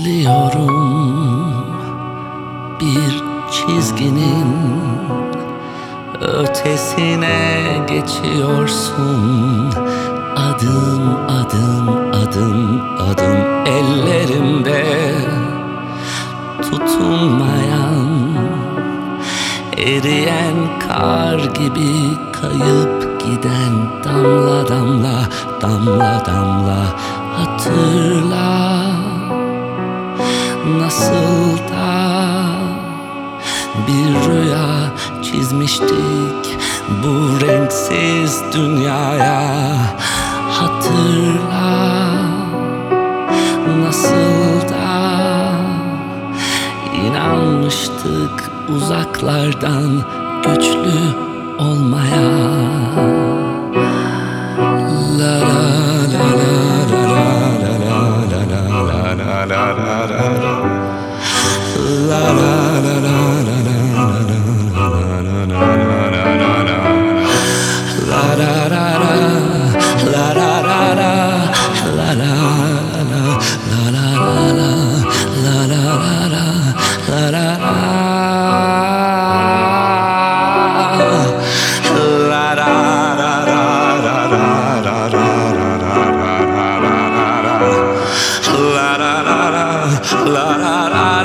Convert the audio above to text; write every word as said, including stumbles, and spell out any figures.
Biliyorum bir çizginin ötesine geçiyorsun. Adım adım adım adım ellerimde tutunmayan, eriyen kar gibi kayıp giden damla damla damla damla hatırla. Nasıl da bir rüya çizmiştik bu renksiz dünyaya. Hatırla nasıl da inanmıştık uzaklardan güçlü olmaya. La la la la la la la la la la la la. La la la la la la la la la la. La la la la la la la la la la la la la la la la la la la.